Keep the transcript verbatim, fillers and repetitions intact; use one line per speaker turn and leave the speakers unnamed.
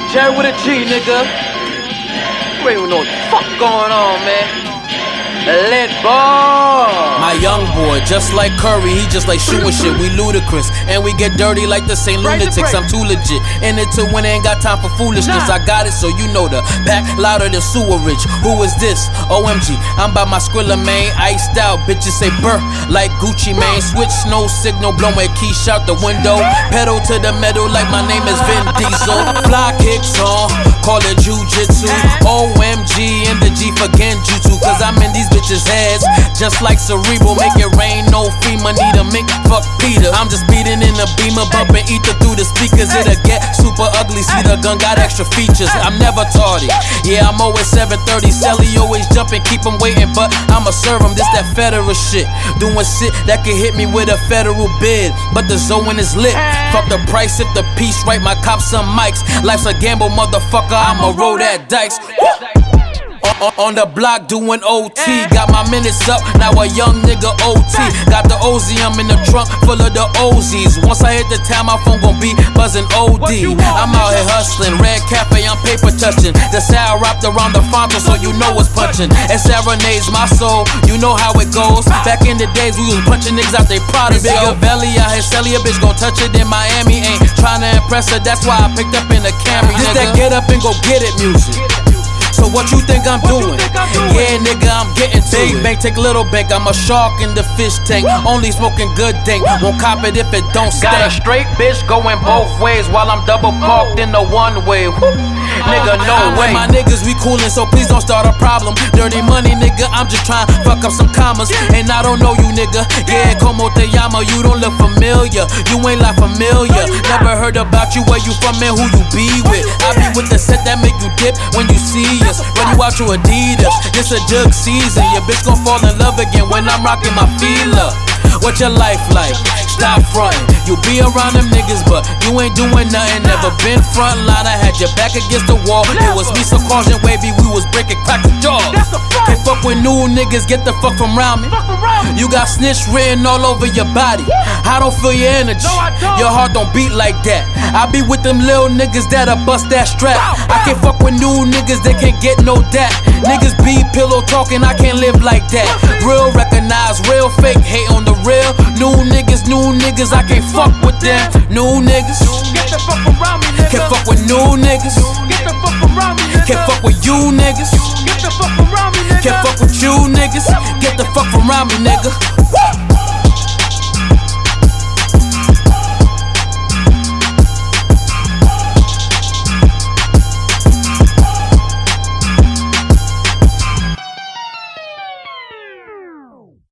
Jerry with a G, nigga. You ain't even know what the fuck going on, man. Let ball.
My young boy, just like Curry, he just like shooting shit. We ludicrous, and we get dirty like the same lunatics. I'm too legit, in it to win, ain't got time for foolishness. I got it, so you know the pack louder than sewerage. Who is this? O M G, I'm by my Skrilla, man. Iced out, bitches say burr like Gucci, man. Switch, no signal, blow my key, shout the window. Pedal to the metal like my name is Vin Diesel. Fly kicks on, call it jujitsu. O M G and the G for Genjutsu, cause I'm in these bitches' heads, just like Cerebral. Make it rain, no FEMA, need a mink, fuck Peter. I'm just beating in the beamer, bumping ether through the speakers. It'll get super ugly, see the gun got extra features. I'm never tardy, yeah, I'm always seven thirty. Sally always jumping, keep him waiting, but I'ma serve him. This that federal shit, doing shit that can hit me with a federal bid. But the zone is lit, fuck the price if the piece right. My cops some mics, life's a gamble, motherfucker, I'ma roll that dice. On, on the block doing O T, got my minutes up, now a young nigga O T. Got the O Z, I'm in the trunk full of the O Zs. Once I hit the town, my phone gon' be buzzing O D. I'm out here hustling, red cafe, I'm paper touching. The sound wrapped around the frontal, so you know it's punching. It serenades my soul, you know how it goes. Back in the days, we was punching niggas out they products. Bigger belly out here, Sally a bitch gon' touch it in Miami. Ain't tryna impress her, that's why I picked up in the Camry. This that get up and go get it music. So what you think I'm doing? Yeah, nigga, I'm getting to it. Big bank, take little bank. I'm a shark in the fish tank. Only smoking good dank. Won't cop it if it don't stink. Got a straight bitch going both ways while I'm double parked in the one way. Nigga, no way. My niggas, we coolin', so please don't start a problem. Dirty money, nigga, I'm just trying to fuck up some commas. And I don't know you, nigga. Yeah, como te llamo, you don't look familiar. You ain't like familiar. Never heard about you, where you from and who you be with. I be with the set that make you dip when you see us. Run you out to Adidas, this a jug season. Your bitch gon' fall in love again when I'm rocking my feeler. What your life like? Stop frontin'. You be around them niggas, but you ain't doing nothing. Never been front line, I had your back against the wall. It was me, so caution, wavy, we was breaking crack the jaws. Can't fuck with new niggas, get the fuck from round me. You got snitch written all over your body. I don't feel your energy, your heart don't beat like that. I be with them little niggas that'll bust that strap. I can't fuck with new niggas, they can't get no dat. Niggas be pillow talking, I can't live like that. Real recognize, real fake, hate on the real. New niggas, new niggas, I can't fuck with them. New niggas,
Get the fuck around me, nigga.
can't fuck with new niggas.
Get the fuck around me, nigga.
Can't fuck with you niggas.
Get the fuck around me, nigga.
Can't fuck with you niggas. Get the fuck from around me, nigga.